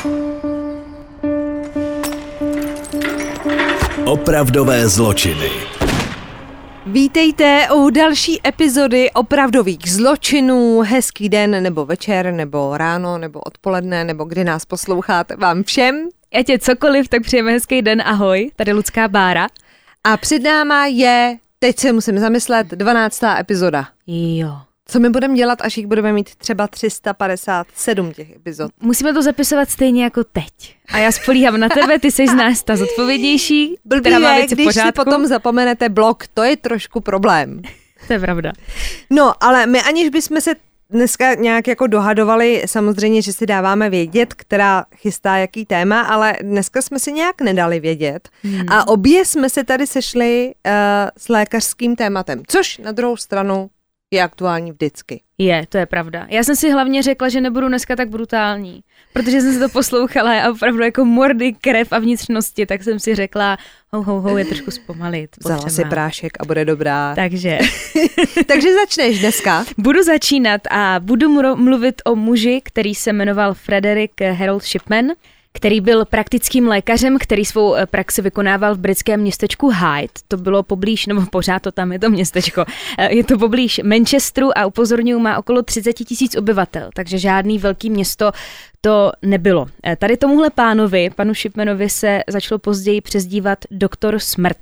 Opravdové zločiny. Vítejte u další epizody opravdových zločinů. Hezký den, nebo večer, nebo ráno, nebo odpoledne, nebo kdy nás posloucháte vám všem. Ať je cokoliv, tak přejeme hezký den, ahoj, tady Lucká Bára. A před náma je, teď se musím zamyslet, 12. epizoda. Jo. Co my budeme dělat, až jich budeme mít třeba 357 těch epizod? Musíme to zapisovat stejně jako teď. A já spolíhám na tebe, ty jsi z nás ta zodpovědnější, která má věci v když pořádku. si potom zapomenete blog, to je trošku problém. To je pravda. No, ale my aniž bychom se dneska nějak jako dohadovali, samozřejmě, že si dáváme vědět, která chystá jaký téma, ale dneska jsme si nějak nedali vědět. A obě jsme se tady sešli s lékařským tématem, což na druhou stranu je aktuální vždycky. To je pravda. Já jsem si hlavně řekla, že nebudu dneska tak brutální, protože jsem si to poslouchala a opravdu jako mordy, krev a vnitřnosti, tak jsem si řekla, je trošku zpomalit. Vzala si prášek a bude dobrá. Takže. Takže začneš dneska. Budu začínat a budu mluvit o muži, který se jmenoval Frederick Harold Shipman, který byl praktickým lékařem, který svou praxi vykonával v britském městečku Hyde. To bylo poblíž, nebo pořád to tam je to městečko, je to poblíž Manchesteru a upozorňuji, má okolo 30 000 obyvatel, takže žádný velký město to nebylo. Tady tomuhle panu Shipmanovi se začalo později přezdívat doktor Smrt.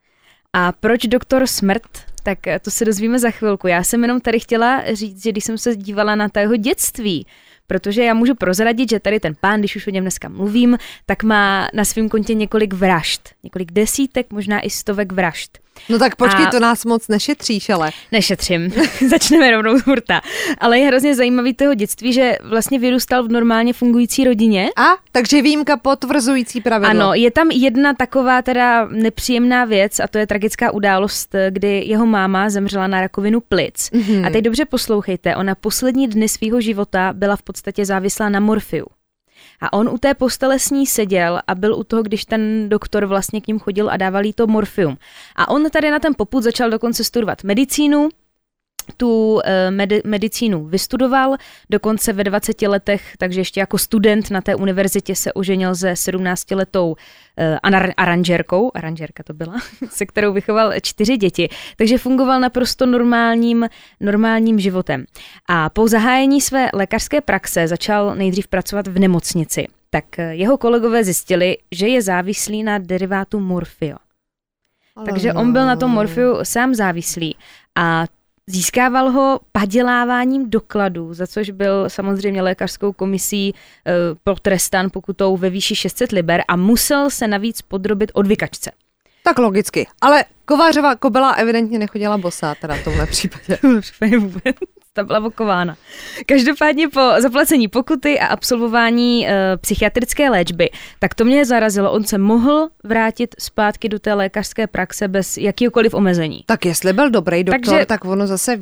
A proč doktor Smrt? Tak to se dozvíme za chvilku. Já jsem jenom tady chtěla říct, že když jsem se dívala na to jeho dětství, protože já můžu prozradit, že tady ten pán, když už o něm dneska mluvím, tak má na svém kontě několik vražd. Několik desítek, možná i stovek vražd. No tak počkej, to nás moc nešetříš, ale. Nešetřím, začneme rovnou z hurta. Ale je hrozně zajímavý toho dětství, že vlastně vyrůstal v normálně fungující rodině. Takže výjimka potvrzující pravidlo. Ano, je tam jedna taková teda nepříjemná věc a to je tragická událost, kdy jeho máma zemřela na rakovinu plic. A teď dobře poslouchejte, ona poslední dny svého života byla v podstatě závislá na morfiu. A on u té postele s ní seděl a byl u toho, když ten doktor vlastně k ním chodil a dával jí to morfium. A on tady na ten popud začal dokonce studovat medicínu, tu medicínu vystudoval, dokonce ve 20 letech, takže ještě jako student na té univerzitě se oženil se 17letou aranžérka to byla, se kterou vychoval 4 děti, takže fungoval naprosto normálním životem. A po zahájení své lékařské praxe začal nejdřív pracovat v nemocnici. Tak jeho kolegové zjistili, že je závislý na derivátu morfia. Takže on byl na tom morfiu sám závislý a získával ho paděláváním dokladů, za což byl samozřejmě lékařskou komisí potrestán pokutou ve výši 600 liber a musel se navíc podrobit odvykačce. Tak logicky, ale Kovářová kobyla evidentně nechodila bosá teda v tomhle případě. Vůbec. Ta byla vokována. Každopádně po zaplacení pokuty a absolvování psychiatrické léčby, tak to mě zarazilo. On se mohl vrátit zpátky do té lékařské praxe bez jakýkoliv omezení. Tak jestli byl dobrý doktor, tak ono zase.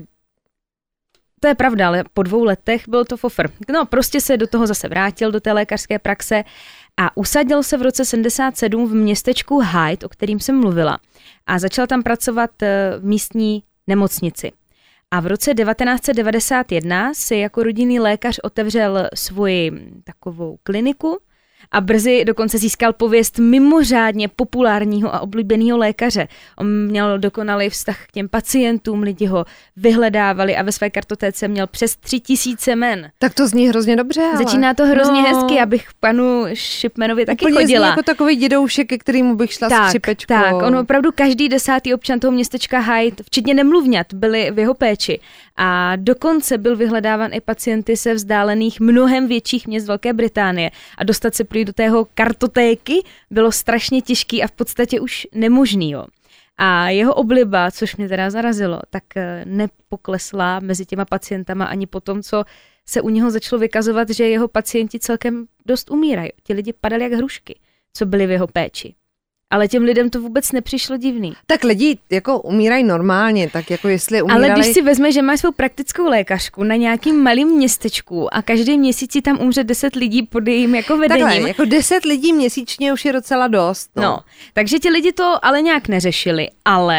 To je pravda, ale po 2 letech byl to fofr. No, prostě se do toho zase vrátil, do té lékařské praxe a usadil se v roce 77 v městečku Hyde, o kterým jsem mluvila. A začal tam pracovat v místní nemocnici. A v roce 1991 si jako rodinný lékař otevřel svoji takovou kliniku a brzy dokonce získal pověst mimořádně populárního a oblíbeného lékaře. On měl dokonalý vztah k těm pacientům, lidi ho vyhledávali a ve své kartotéce měl přes 3000 jmen. Tak to zní hrozně dobře, ale. Začíná to hrozně hezky, abych k panu Shipmanovi taky úplně chodila. Zní jako takový dědoušek, ke kterému bych šla s křipečkou. Tak, on opravdu každý 10. občan toho městečka Hyde, včetně nemluvňat, byli v jeho péči. A dokonce byl vyhledáván i pacienty se vzdálených mnohem větších měst Velké Británie. A dostat se prý do tého kartotéky bylo strašně těžký a v podstatě už nemožný. Jo. A jeho obliba, což mě teda zarazilo, tak nepoklesla mezi těma pacientama ani po tom, co se u něho začalo vykazovat, že jeho pacienti celkem dost umírají. Ti lidi padali jak hrušky, co byli v jeho péči. Ale těm lidem to vůbec nepřišlo divný. Tak lidi jako umírají normálně, tak jako jestli umírali. Ale když si vezmeš, že máš svou praktickou lékařku na nějakým malým městečku a každý měsíc tam umře 10 lidí pod jejím jako vedením. Takhle, jako 10 lidí měsíčně už je docela dost. No, takže ti lidi to ale nějak neřešili, ale v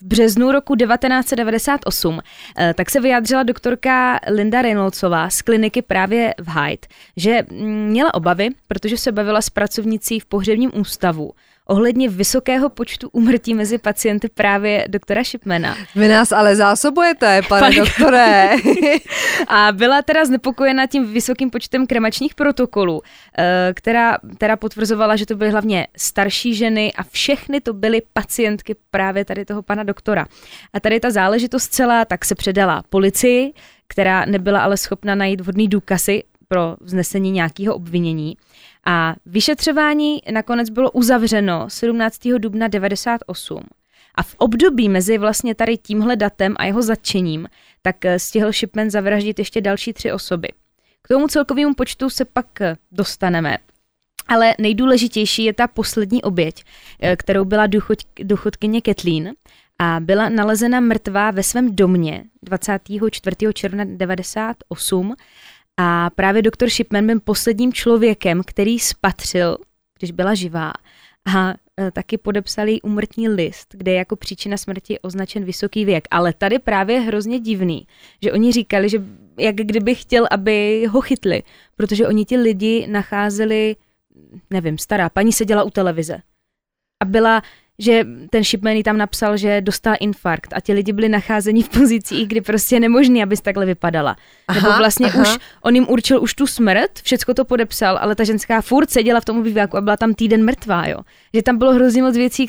březnu roku 1998 tak se vyjádřila doktorka Linda Reynoldsová z kliniky právě v Hyde, že měla obavy, protože se bavila s pracovnicí v pohřebním ústavu ohledně vysokého počtu úmrtí mezi pacienty právě doktora Shipmana. Vy nás ale zásobujete, pane doktore. A byla teda znepokojena tím vysokým počtem kremačních protokolů, která potvrzovala, že to byly hlavně starší ženy a všechny to byly pacientky právě tady toho pana doktora. A tady ta záležitost celá tak se předala policii, která nebyla ale schopna najít vhodný důkazy pro vznesení nějakého obvinění. A vyšetřování nakonec bylo uzavřeno 17. dubna 1998. A v období mezi vlastně tady tímhle datem a jeho zatčením, tak stihl Shipman zavraždit ještě další 3 osoby. K tomu celkovému počtu se pak dostaneme. Ale nejdůležitější je ta poslední oběť, kterou byla důchodkyně Kathleen a byla nalezena mrtvá ve svém domě 24. června 1998. A právě doktor Shipman byl posledním člověkem, který spatřil, když byla živá, a taky podepsal jí úmrtní list, kde je jako příčina smrti označen vysoký věk. Ale tady právě je hrozně divný, že oni říkali, že jak kdyby chtěl, aby ho chytli, protože oni ti lidi nacházeli, nevím, stará paní seděla u televize a byla, že ten Shipman jí tam napsal, že dostala infarkt a ti lidi byli nacházeni v pozicích, kdy prostě je nemožný, abys takhle vypadala. Nebo vlastně už on jim určil už tu smrt, všecko to podepsal, ale ta ženská furt seděla v tom obýváku a byla tam týden mrtvá, jo. Že tam bylo hrozně moc věcí,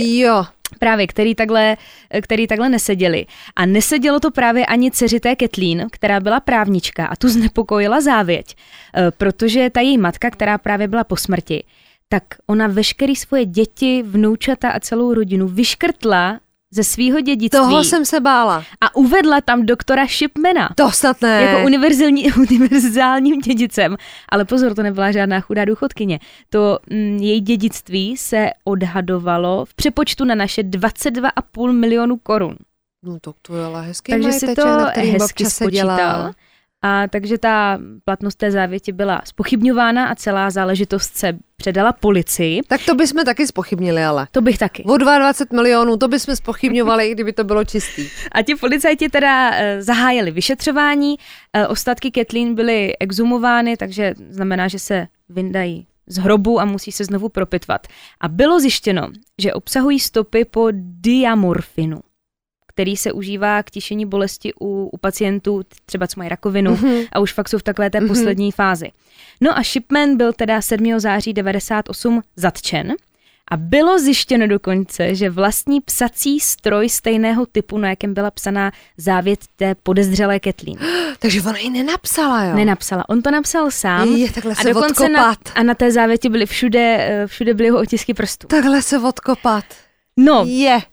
který takhle neseděli. A nesedělo to právě ani dceři té Kathleen, která byla právnička a tu znepokojila závěť, protože ta její matka, která právě byla po smrti, tak ona veškerý svoje děti, vnoučata a celou rodinu vyškrtla ze svýho dědictví. Toho jsem se bála. A uvedla tam doktora Shipmana. To snad ne. Jako univerzálním dědicem. Ale pozor, to nebyla žádná chudá důchodkyně. To její dědictví se odhadovalo v přepočtu na naše 22,5 milionu korun. No to je ale hezký takže majteček, si to na kterým hezky babča seděla. spočítal. A takže ta platnost té závěti byla zpochybňována a celá záležitost se předala policii. Tak to bychom taky zpochybnili, ale. To bych taky. O 22 milionů, to bychom zpochybňovali, i kdyby to bylo čistý. A ti policajti teda zahájili vyšetřování, ostatky Kathleen byly exhumovány, takže znamená, že se vyndají z hrobu a musí se znovu propitvat. A bylo zjištěno, že obsahují stopy po diamorfinu, který se užívá k tišení bolesti u pacientů, třeba co mají rakovinu a už fakt jsou v takové té poslední fázi. No a Shipman byl teda 7. září 1998 zatčen a bylo zjištěno dokonce, že vlastní psací stroj stejného typu, na jakém byla psaná závěť té podezřelé Kathleen. Takže ona ji nenapsala, jo? Nenapsala. On to napsal sám. Takhle a se dokonce odkopat. a na té závěti byly všude byly jeho otisky prstů. Takhle se odkopat. No,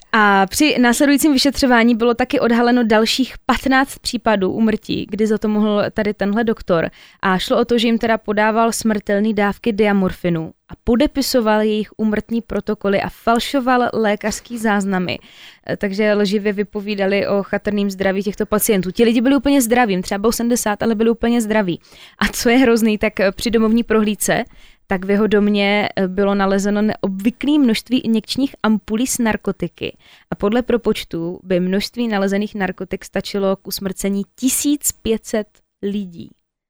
a při následujícím vyšetřování bylo taky odhaleno dalších 15 případů úmrtí, kdy za to mohl tady tenhle doktor. A šlo o to, že jim teda podával smrtelné dávky diamorfinu a podepisoval jejich úmrtní protokoly a falšoval lékařský záznamy. Takže lživě vypovídali o chatrném zdraví těchto pacientů. Ti lidi byli úplně zdraví, třeba bylo 70, ale byli úplně zdraví. A co je hrozný, tak při domovní prohlídce tak v jeho domě bylo nalezeno neobvyklé množství injekčních ampulí s narkotiky. A podle propočtu by množství nalezených narkotik stačilo k usmrcení 1500 lidí.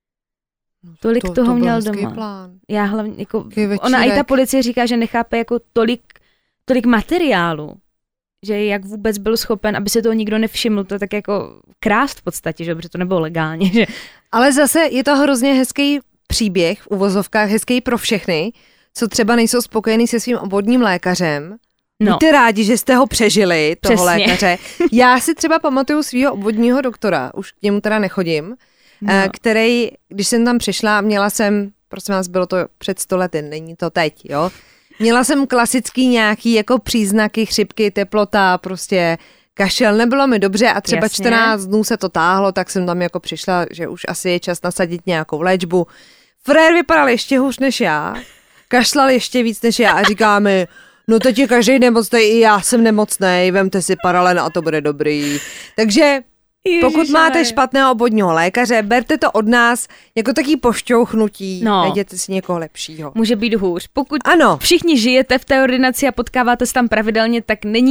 Tolik toho měl doma. Plán. Já hlavně, jako, ona i ta policie říká, že nechápe jako tolik materiálu, že jak vůbec byl schopen, aby se toho nikdo nevšiml, to tak jako krást v podstatě, že protože to nebylo legálně. Že? Ale zase je to hrozně hezký příběh v uvozovkách, hezký pro všechny, co třeba nejsou spokojení se svým obvodním lékařem. No. Buďte rádi, že jste ho přežili, toho Přesně. lékaře. Já si třeba pamatuju svýho obvodního doktora, už k němu teda nechodím, který, když jsem tam přišla, měla jsem, prosím vás, bylo to před 100 lety, není to teď, jo. Měla jsem klasický nějaký jako příznaky chřipky, teplota, prostě kašel, nebylo mi dobře a třeba 14 dnů se to táhlo, tak jsem tam jako přišla, že už asi je čas nasadit nějakou léčbu. Frér vypadal ještě hůř než já, kašlal ještě víc než já a říká mi, no teď je každý nemocnej, i já jsem nemocnej, vemte si Paralen a to bude dobrý. Takže pokud máte špatného obvodního lékaře, berte to od nás jako taký pošťouchnutí, najděte si někoho lepšího. Může být hůř. Pokud ano. Všichni žijete v té ordinaci a potkáváte se tam pravidelně, tak není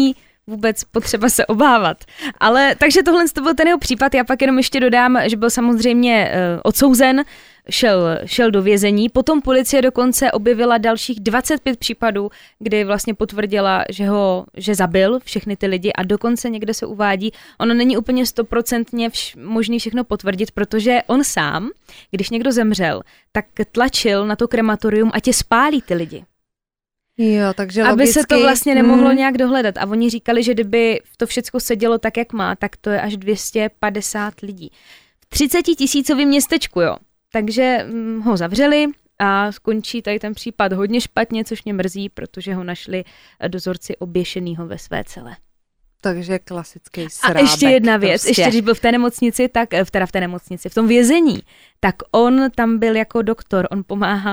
vůbec potřeba se obávat. Ale takže tohle byl ten jeho případ, já pak jenom ještě dodám, že byl samozřejmě odsouzen, šel do vězení, potom policie dokonce objevila dalších 25 případů, kdy vlastně potvrdila, že zabil všechny ty lidi a dokonce někde se uvádí, ono není úplně 100% možný všechno potvrdit, protože on sám, když někdo zemřel, tak tlačil na to krematorium, ať je spálí ty lidi. Jo, takže aby logicky, se to vlastně nemohlo nějak dohledat. A oni říkali, že kdyby to všechno sedělo tak, jak má, tak to je až 250 lidí. V 30 000 městečku, jo. Takže ho zavřeli a skončí tady ten případ hodně špatně, což mě mrzí, protože ho našli dozorci oběšenýho ve své cele. Takže klasický srábek. A ještě jedna věc, prostě. ještě když byl v té nemocnici, tak v tom vězení, tak on tam byl jako doktor, on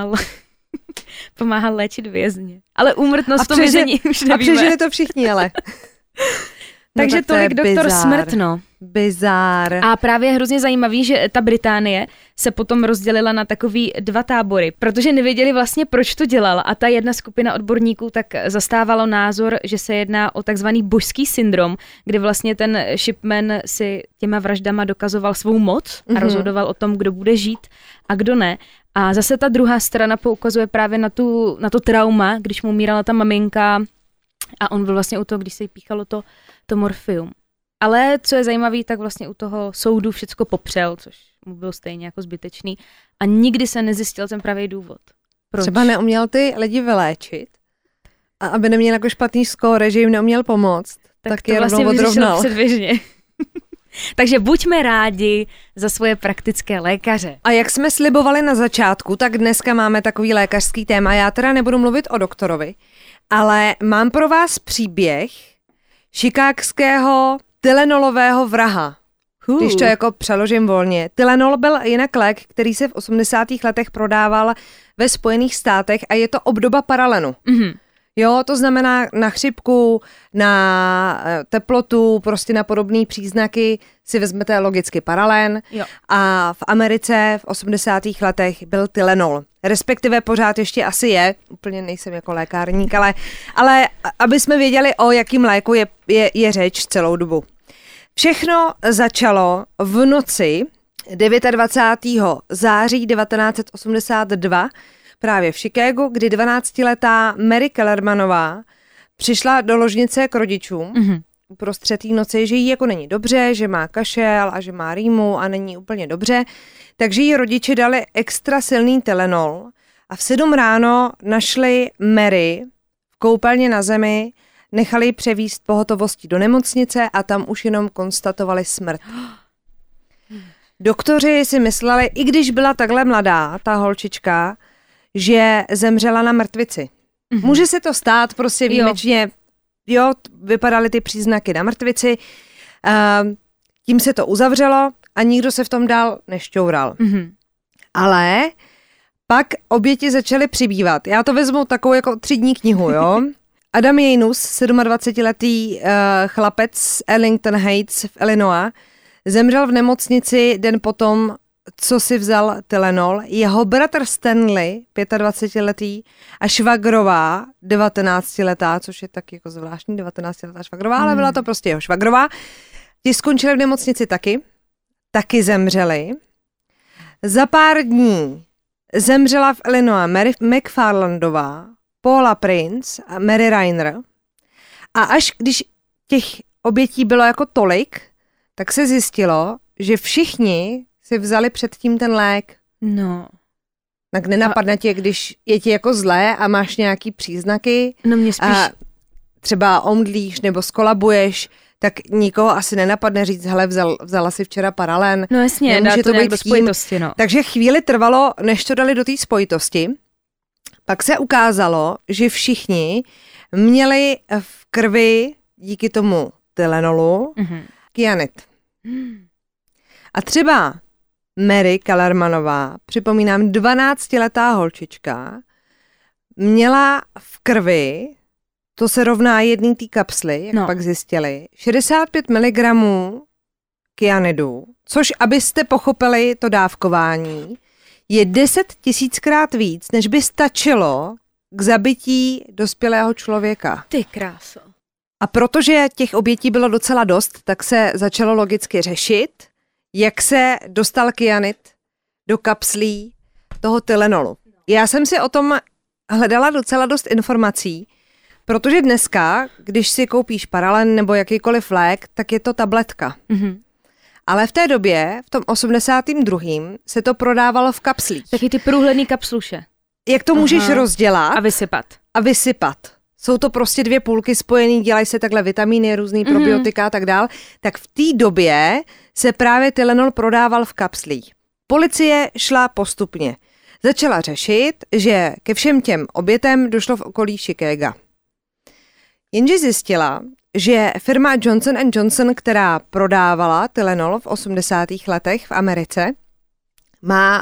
pomáhal léčit vězně. Ale úmrtnost v tom vězení už nevíme. A přežili to všichni, ale. Takže tak tolik doktor Smrt, no. Bizár. A právě hrozně zajímavý, že ta Británie se potom rozdělila na takový 2 tábory, protože nevěděli vlastně, proč to dělal. A ta jedna skupina odborníků tak zastávalo názor, že se jedná o takzvaný božský syndrom, kdy vlastně ten Shipman si těma vraždama dokazoval svou moc a rozhodoval o tom, kdo bude žít a kdo ne. A zase ta druhá strana poukazuje právě na to trauma, když mu umírala ta maminka a on byl vlastně u toho, když se jí píchalo to morfium. Ale co je zajímavé, tak vlastně u toho soudu všecko popřel, což mu byl stejně jako zbytečný a nikdy se nezjistil ten pravý důvod. Proč? Třeba neuměl ty lidi vyléčit a aby neměl jako špatný skóre, že jim neuměl pomoct, tak je vlastně rovnou odrovnal. Předběžně. Takže buďme rádi za svoje praktické lékaře. A jak jsme slibovali na začátku, tak dneska máme takový lékařský téma. Já teda nebudu mluvit o doktorovi, ale mám pro vás příběh chicagského tylenolového vraha. Když to jako přeložím volně. Tylenol byl jinak lék, který se v 80. letech prodával ve Spojených státech a je to obdoba paralenu. Mm-hmm. Jo, to znamená na chřipku, na teplotu, prostě na podobné příznaky si vezmete logicky paralen. Jo. A v Americe v 80. letech byl Tylenol. Respektive pořád ještě asi je, úplně nejsem jako lékárník, ale aby jsme věděli, o jakým léku je řeč celou dobu. Všechno začalo v noci 29. září 1982 právě v Chicagu, kdy 12letá Mary Kellermanová přišla do ložnice k rodičům uprostřed té noci, že jí jako není dobře, že má kašel a že má rýmu a není úplně dobře, takže jí rodiče dali extra silný Tylenol a v 7 ráno našli Mary v koupelně na zemi, nechali ji převízt pohotovostí do nemocnice a tam už jenom konstatovali smrt. Doktoři si mysleli, i když byla takhle mladá, ta holčička, že zemřela na mrtvici. Může se to stát, prostě výjimečně, jo, vypadaly ty příznaky na mrtvici, tím se to uzavřelo a nikdo se v tom dál nešťoural. Ale pak oběti začaly přibývat. Já to vezmu takovou jako 3dní knihu, jo. Adam Janus, 27letý chlapec z Arlington Heights v Illinois, zemřel v nemocnici den potom, co si vzal Tylenol. Jeho bratr Stanley, 25letý, a švagrová, 19letá, což je taky jako zvláštní, 19letá švagrová, ale byla to prostě jeho švagrová. Ti skončili v nemocnici taky zemřeli. Za pár dní zemřela v Illinois Mary McFarlandová, Paula Prince a Mary Reiner. A až když těch obětí bylo jako tolik, tak se zjistilo, že všichni si vzali předtím ten lék. No. Tak nenapadne tě, když je ti jako zlé a máš nějaký příznaky. No mě spíš... A třeba omdlíš nebo skolabuješ, tak nikoho asi nenapadne říct, hele, vzala si včera paralen. No jasně, dá to nějak do spojitosti, no. Takže chvíli trvalo, než to dali do té spojitosti. Pak se ukázalo, že všichni měli v krvi díky tomu Tylenolu kyanid. A třeba Mary Kellermanová, připomínám 12letá holčička, měla v krvi, to se rovná jedný té kapsly, jak pak zjistili, 65 mg kyanidu, což abyste pochopili to dávkování, je 10 000krát víc, než by stačilo k zabití dospělého člověka. Ty kráso. A protože těch obětí bylo docela dost, tak se začalo logicky řešit, jak se dostal kyanid do kapslí toho Tylenolu. Já jsem si o tom hledala docela dost informací, protože dneska, když si koupíš Paralen nebo jakýkoliv lék, tak je to tabletka. Mm-hmm. Ale v té době, v tom 82. se to prodávalo v kapslích. Taky ty průhledný kapsluše. Jak to můžeš rozdělat a vysypat. Jsou to prostě 2 půlky spojený, dělají se takhle vitamíny, různý probiotika a tak dál. Tak v té době se právě Tylenol prodával v kapslích. Policie šla postupně. Začala řešit, že ke všem těm obětem došlo v okolí Chicaga. Jenže zjistila, že firma Johnson & Johnson, která prodávala Tylenol v 80. letech v Americe, má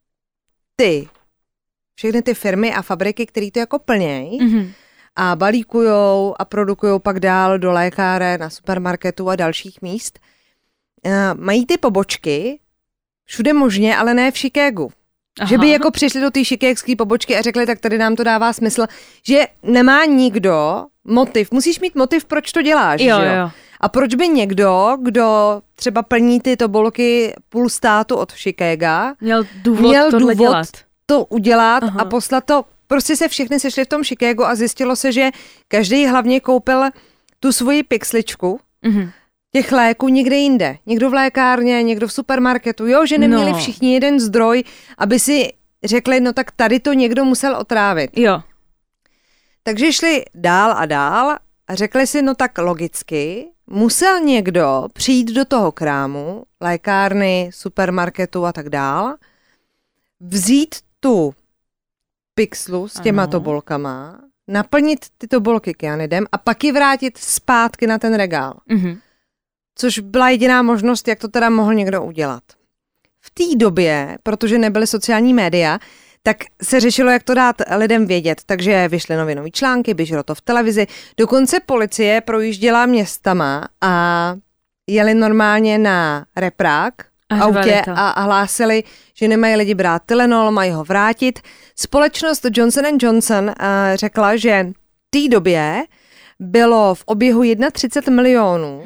všechny ty firmy a fabriky, které to jako plnějí a balíkujou a produkujou pak dál do lékáren, na supermarketu a dalších míst. Mají ty pobočky všude možně, ale ne v Chicagu. Aha. Že by jako přišli do té chicagské pobočky a řekli, tak tady nám to dává smysl, že nemá nikdo motiv. Musíš mít motiv, proč to děláš, jo. A proč by někdo, kdo třeba plní ty tobolky půl státu od Chicaga, měl důvod to udělat a poslat to. Prostě se všichni sešli v tom Chicagu a zjistilo se, že každý hlavně koupil tu svoji pixličku těch léků někde jinde. Někdo v lékárně, někdo v supermarketu, že neměli všichni jeden zdroj, aby si řekli, no tak tady to někdo musel otrávit. Jo. Takže šli dál a dál a řekli si, no tak logicky, musel někdo přijít do toho krámu, lékárny, supermarketu a tak dál, vzít tu pixlu s těma tobolkama, naplnit ty tobolky kyanidem a pak ji vrátit zpátky na ten regál. Což byla jediná možnost, jak to teda mohl někdo udělat. V té době, protože nebyly sociální média, tak se řešilo, jak to dát lidem vědět. Takže vyšly novinové články, běželo to v televizi. Dokonce policie projížděla městama a jeli normálně na reprák autě a hlásili, že nemají lidi brát Tylenol, mají ho vrátit. Společnost Johnson & Johnson řekla, že v té době bylo v oběhu 31 milionů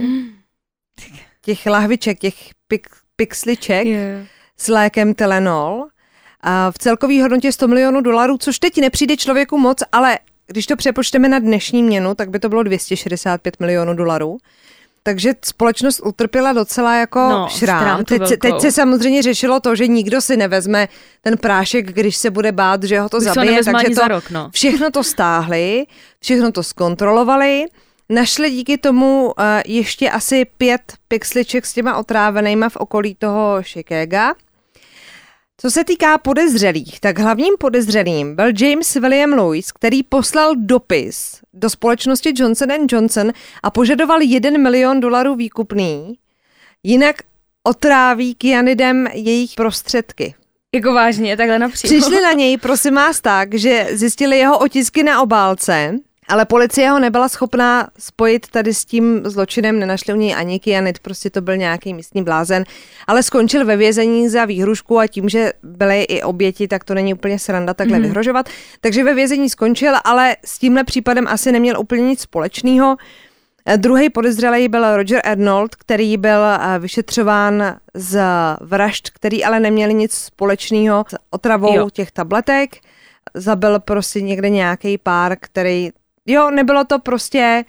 těch lahviček, těch pixliček s lékem Tylenol a v celkové hodnotě $100 milionů, což teď nepřijde člověku moc, ale když to přepočteme na dnešní měnu, tak by to bylo $265 milionů. Takže společnost utrpěla docela jako šrám. Teď se samozřejmě řešilo to, že nikdo si nevezme ten prášek, když se bude bát, že ho to zabije, takže všechno to stáhli, všechno to zkontrolovali. Našli díky tomu ještě asi 5 pixliček s těma otrávenýma v okolí toho Chicaga. Co se týká podezřelých, tak hlavním podezřelým byl James William Lewis, který poslal dopis do společnosti Johnson & Johnson a požadoval $1 milion výkupný, jinak otráví kyanidem jejich prostředky. Jako vážně, takhle napřímo. Přišli na něj, prosím vás, tak, že zjistili jeho otisky na obálce, ale policie ho nebyla schopná spojit tady s tím zločinem, nenašli u něj ani kyanid, prostě to byl nějaký místní blázen, ale skončil ve vězení za výhrušku a tím, že byly i oběti, tak to není úplně sranda takhle vyhrožovat. Takže ve vězení skončil, ale s tímhle případem asi neměl úplně nic společného. Druhý podezřelý byl Roger Arnold, který byl vyšetřován z vražd, který ale neměli nic společného s otravou těch tabletek. Zabil prostě někde nějaký pár, který nebylo to prostě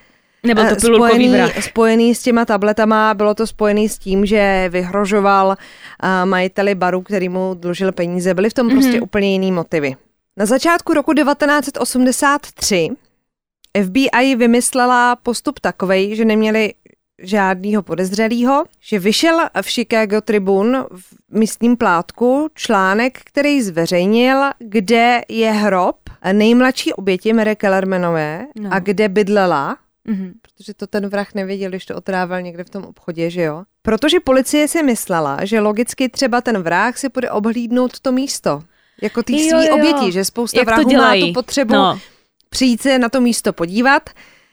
spojený s těma tabletama, bylo to spojený s tím, že vyhrožoval majiteli baru, který mu dlužil peníze. Byly v tom prostě úplně jiný motivy. Na začátku roku 1983 FBI vymyslela postup takovej, že neměli žádného podezřelého, že vyšel v Chicago Tribune v místním plátku článek, který zveřejnil, kde je hrob nejmladší oběti Mary Kellermanové a kde bydlela, protože to ten vrah nevěděl, když to otrával někde v tom obchodě, že jo. Protože policie si myslela, že logicky třeba ten vrah si půjde obhlídnout to místo, jako ty svý oběti, že spousta vrahů má tu potřebu přijít se na to místo podívat.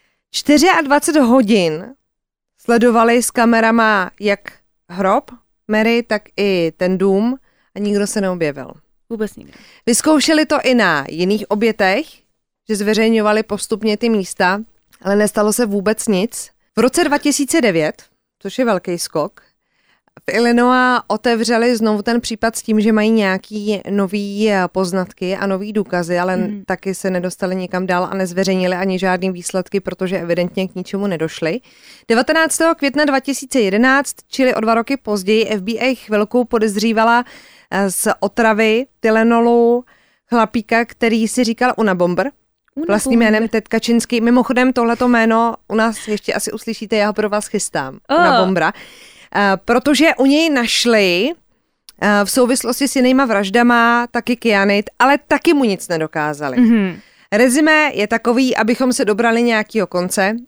24 hodin sledovali s kamerama jak hrob Mary, tak i ten dům a nikdo se neobjevil. Vůbec nikdo. Vyzkoušeli to i na jiných obětech, že zveřejňovali postupně ty místa Ale nestalo se vůbec nic. V roce 2009, což je velký skok, v Illinois otevřeli znovu ten případ s tím, že mají nějaký nový poznatky a nový důkazy, ale taky se nedostali nikam dál a nezveřejnili ani žádný výsledky, protože evidentně k ničemu nedošli. 19. května 2011, čili o 2 roky později, FBI chvilku podezřívala z otravy Tylenolu chlapíka, který si říkal Unabomber. Vlastním jménem Ted Kaczynski. Mimochodem tohleto jméno u nás ještě asi uslyšíte, já ho pro vás chystám. Unabombra. Protože u něj našli v souvislosti s jinýma vraždama taky kyanid, ale taky mu nic nedokázali. Rezime je takový, abychom se dobrali nějakého konce,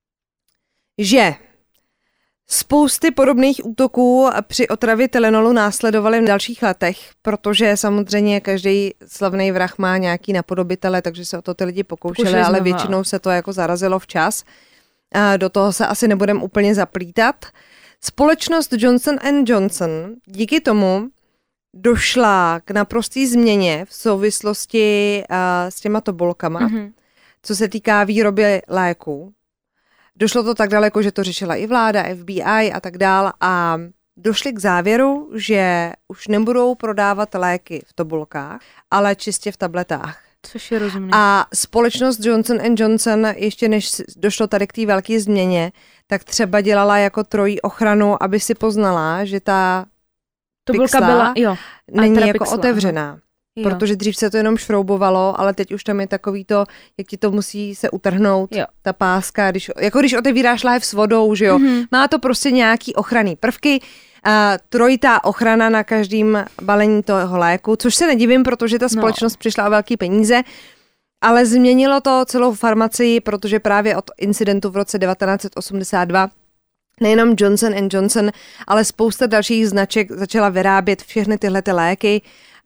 že spousty podobných útoků při otravě Tylenolu následovaly v dalších letech, protože samozřejmě každý slavný vrah má nějaký napodobitele, takže se o to ty lidi pokoušeli, ale většinou se to jako zarazilo včas. Do toho se asi nebudeme úplně zaplítat. Společnost Johnson & Johnson díky tomu došla k naprosté změně v souvislosti s těma tobolkama, co se týká výroby léků. Došlo to tak daleko, že to řešila i vláda, FBI a tak dál a došli k závěru, že už nebudou prodávat léky v tobolkách, ale čistě v tabletách. Což je rozumné. A společnost Johnson & Johnson, ještě než došlo tady k té velké změně, tak třeba dělala jako trojí ochranu, aby si poznala, že ta tobolka byla, není jako pixla, otevřená. Jo. Protože dřív se to jenom šroubovalo, ale teď už tam je takový to, jak ti to musí se utrhnout, ta páska, když otevíráš láhev s vodou, že jo. Má to prostě nějaký ochranný prvky, trojitá ochrana na každém balení toho léku, což se nedivím, protože ta společnost přišla o velký peníze, ale změnilo to celou farmacii, protože právě od incidentu v roce 1982 nejenom Johnson & Johnson, ale spousta dalších značek začala vyrábět všechny tyhle léky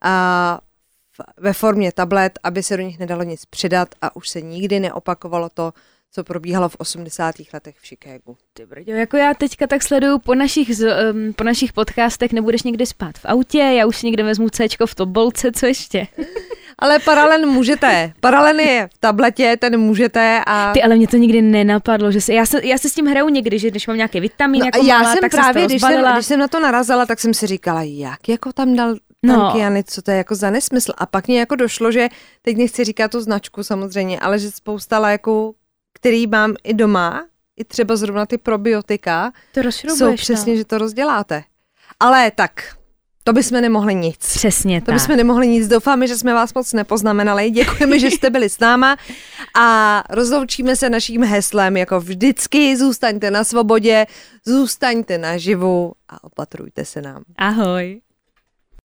ve formě tablet, aby se do nich nedalo nic přidat a už se nikdy neopakovalo to, co probíhalo v 80. letech v Chicagu. Dobrý, jako já teďka tak sleduju po našich podcastech, nebudeš někdy spát v autě, já už si někde vezmu Cčko v tobolce, co ještě? Ale paralen můžete. Paralen je v tabletě, ten můžete a... Ty, ale mě to nikdy nenapadlo, že já se s tím hraju někdy, že když mám nějaký vitamin jako já malá, jsem tak právě, jsem to rozbalila. Když jsem na to narazila, tak jsem si říkala, jak jako tam dal ten kyanid, co to je jako za nesmysl. A pak mě jako došlo, že teď nechci říkat tu značku samozřejmě, ale že spousta léků, který mám i doma, i třeba zrovna ty probiotika, jsou přesně, že to rozděláte. Ale tak... To bychom nemohli nic. Přesně tak. To bychom nemohli nic. Doufáme, že jsme vás moc nepoznamenali. Děkujeme, že jste byli s náma a rozloučíme se naším heslem jako vždycky. Zůstaňte na svobodě, zůstaňte naživu a opatrujte se nám. Ahoj.